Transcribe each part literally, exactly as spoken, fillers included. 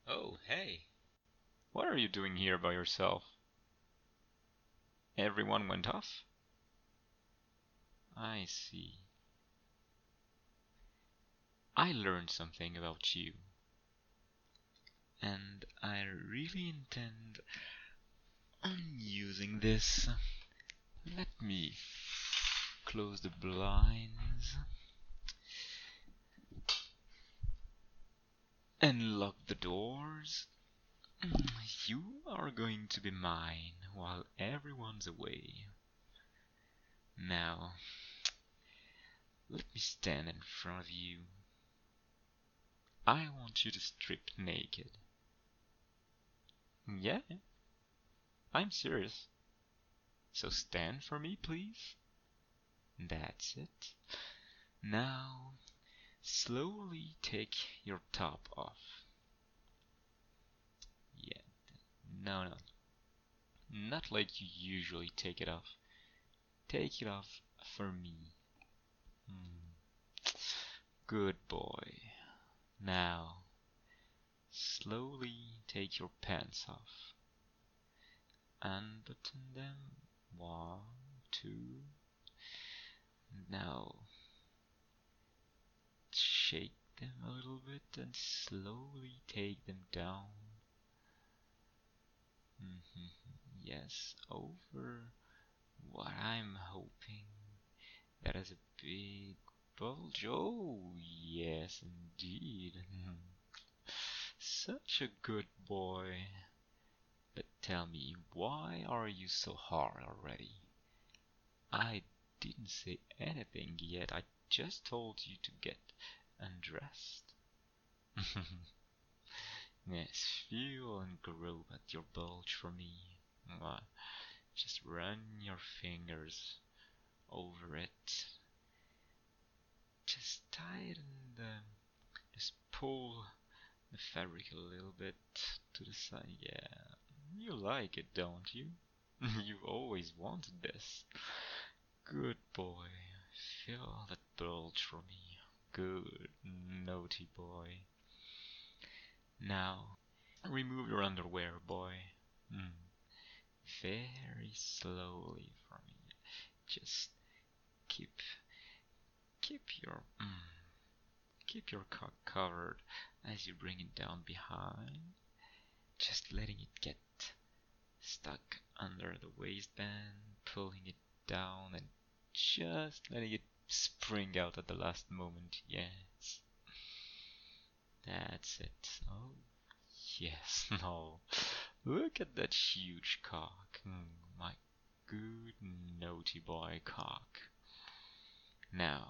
Oh, hey. What are you doing here by yourself? Everyone went off? I see. I learned something about you. And I really intend on using this. Let me close the blinds and lock the doors. You are going to be mine while everyone's away. Now, let me stand in front of you. I want you to strip naked. Yeah, I'm serious. So stand for me, please. That's it. Now, slowly take your top off. Yeah, no, no, not like you usually take it off. Take it off for me. Hmm. Good boy. Now, slowly take your pants off. Unbutton them. One, two. Now, shake them a little bit and slowly take them down. Mm-hmm. Yes, over what I'm hoping. That is a big bulge. Oh, yes, indeed. Such a good boy. But tell me, why are you so hard already? I didn't say anything yet. I just told you to get undressed. Yes, feel and grope at your bulge for me. Mwah. Just run your fingers over it. Just tighten the, just pull the fabric a little bit to the side. Yeah, you like it, don't you? You've always wanted this. Good boy. Feel that bulge for me. Good, naughty boy. Now, remove your underwear, boy. Mm. Very slowly for me. Just keep, keep your, mm, keep your cock covered as you bring it down behind. Just letting it get stuck under the waistband, pulling it down and just letting it spring out at the last moment. Yes. That's it. Oh, yes. No. Look at that huge cock. Mm, my good naughty boy cock. Now,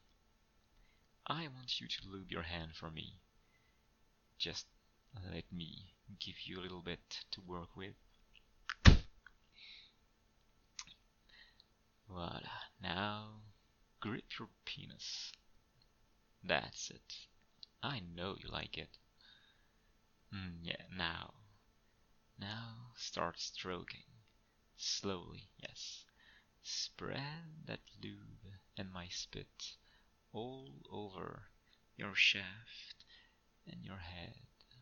I want you to lube your hand for me. Just let me give you a little bit to work with. Voila. Now, grip your penis. That's it. I know you like it. Mm, yeah, now. Now start stroking. Slowly, yes. Spread that lube and my spit all over your shaft and your head.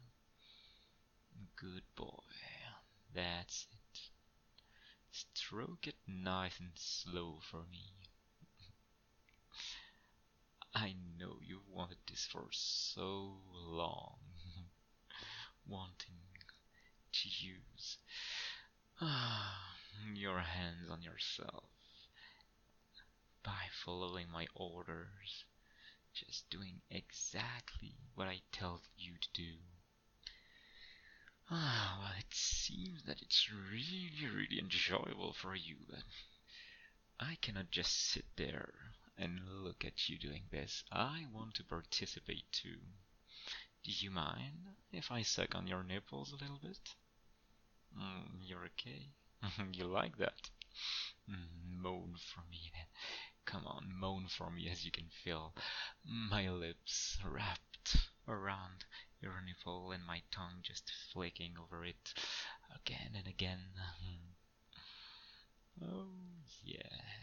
Good boy. That's it. Stroke it nice and slow for me. I know you've wanted this for so long. Wanting to use ah, your hands on yourself by following my orders, just doing exactly what I tell you to do. Ah, well, it seems that it's really, really enjoyable for you, but I cannot just sit there and look at you doing this. I want to participate too. Do you mind if I suck on your nipples a little bit? Mm, you're okay? You like that? Mm, moan for me then. Come on, moan for me as you can feel my lips wrapped around your nipple and my tongue just flicking over it again and again. Oh,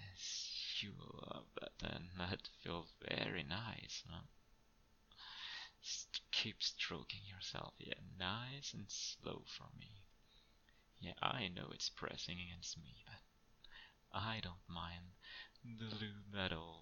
yes, you love that, and that feels very nice, huh? St keep stroking yourself. Yeah, nice and slow for me. Yeah, I know it's pressing against me, but I don't mind the lube at all.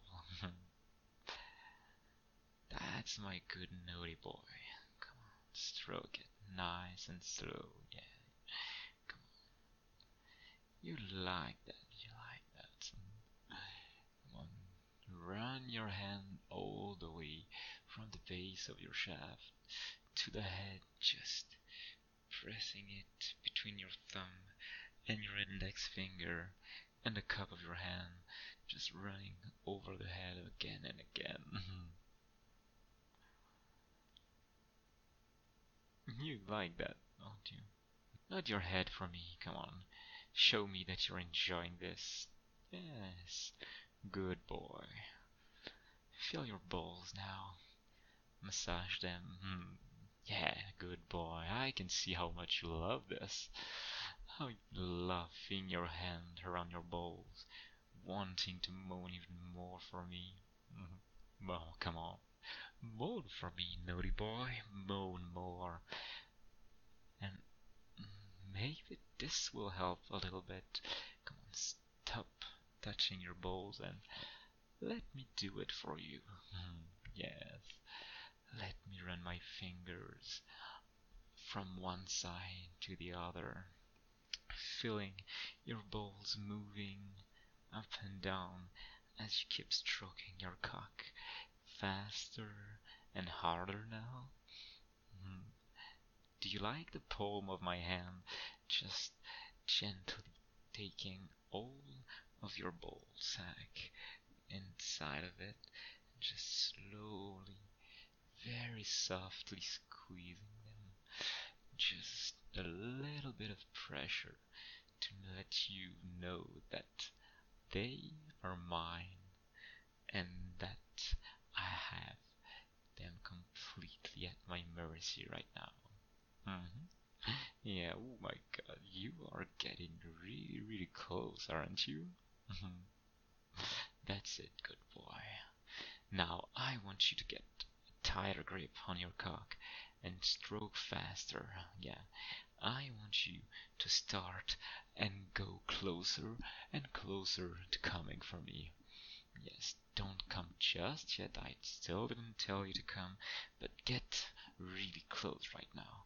That's my good naughty boy. Come on, stroke it nice and slow. Yeah, come on. You like that, you like that. Come on, run your hand all the way from the base of your shaft to the head, just pressing it between your thumb and your index finger and the cup of your hand, just running over the head again and again. You like that, don't you? Not your head for me, come on. Show me that you're enjoying this. Yes, good boy. Feel your balls now. Massage them. Hmm. Yeah, good boy. I can see how much you love this. How you love feeling your hand around your balls, wanting to moan even more for me. Mm-hmm. Oh, come on. Moan for me, naughty boy. Moan more. And maybe this will help a little bit. Come on, stop touching your balls and let me do it for you. Mm, yes. Let me run my fingers from one side to the other, feeling your balls moving up and down as you keep stroking your cock faster and harder now. Mm. Do you like the palm of my hand just gently taking all of your ball sack inside of it, just slowly, very softly squeezing them, just a little bit of pressure to let you know that they are mine and that I have them completely at my mercy right now. Mm-hmm. Yeah, oh my god, you are getting really, really close, aren't you? Mm-hmm. That's it, good boy. Now I want you to get a tighter grip on your cock and stroke faster. Yeah, I want you to start and go closer and closer to coming for me. Yes, don't come just yet. I still didn't tell you to come, but get really close right now.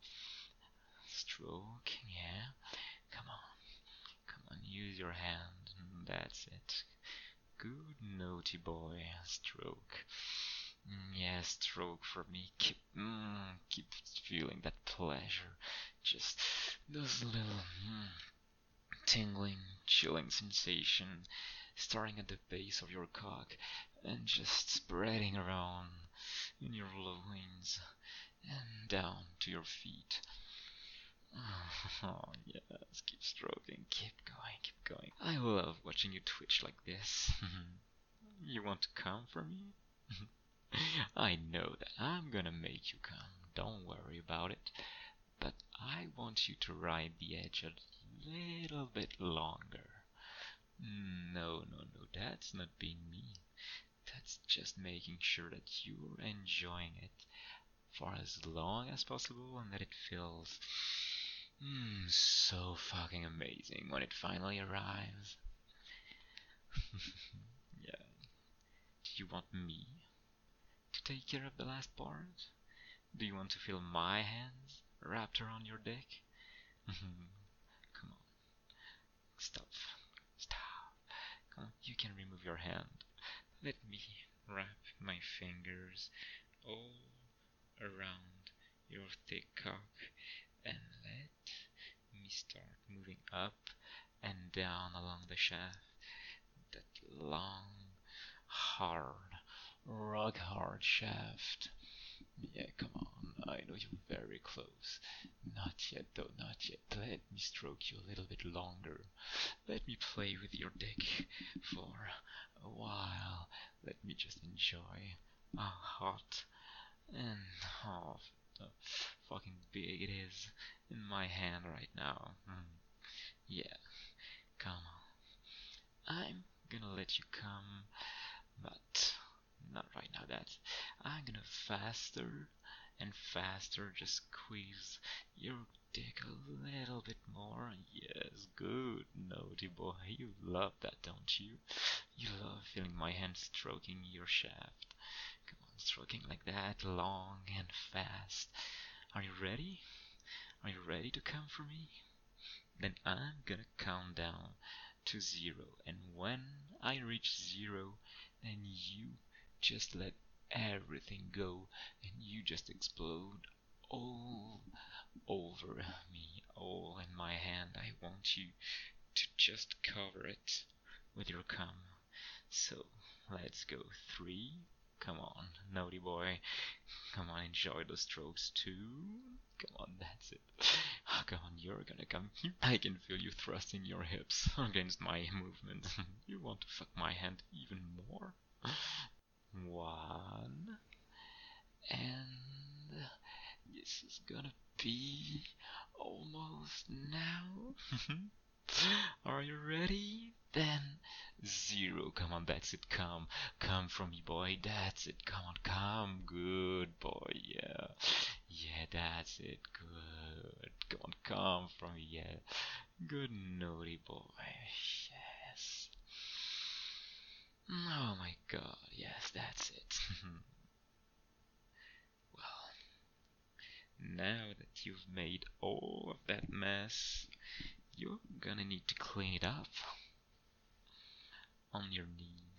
Stroke, yeah. Come on, come on, use your hand. That's it. Good naughty boy. Stroke. Mm, yeah, stroke for me. Keep, mm, keep feeling that pleasure. Just those little mm, tingling, chilling sensation starting at the base of your cock and just spreading around in your loins and down to your feet. Oh, yes, keep stroking, keep going, keep going. I love watching you twitch like this. You want to come for me? I know that I'm gonna make you come, don't worry about it. But I want you to ride the edge a little bit longer. No, no, no, that's not being mean. That's just making sure that you're enjoying it for as long as possible and that it feels mm, so fucking amazing when it finally arrives. Yeah. Do you want me to take care of the last part? Do you want to feel my hands wrapped around your dick? Come on. Stop. Stop. Come on. You can remove your hand. Let me wrap my fingers all around your thick cock and let me start moving up and down along the shaft. That long, hard, rock hard shaft. Yeah, come on, I know you're very close. Not yet though, not yet. Let me stroke you a little bit longer. Let me play with your dick for a while. Let me just enjoy how hot and how fucking big it is in my hand right now. Mm. Yeah, come on. I'm gonna let you come, but not right now. That I'm gonna faster and faster. Just squeeze your dick a little bit more. Yes, good, naughty boy. You love that, don't you? You love feeling my hand stroking your shaft. Come on, stroking like that, long and fast. Are you ready? Are you ready to come for me? Then I'm gonna count down to zero, and when I reach zero, then you just let everything go, and you just explode all over me, all in my hand. I want you to just cover it with your cum. So let's go. Three. Come on, naughty boy. Come on, enjoy the strokes too. Come on, that's it. Come on, you're gonna come here. I can feel you thrusting your hips against my movement. You want to fuck my hand even more? One. And this is gonna be almost now. Are you ready? Then zero. Come on, that's it. Come, come from me, boy. That's it. Come on, come. Good boy. Yeah, yeah, that's it. Good. Come on, come from me. Yeah, good, naughty boy. Yes. Oh my God. Yes, that's it. Well, now that you've made all of that mess, you're gonna need to clean it up on your knees.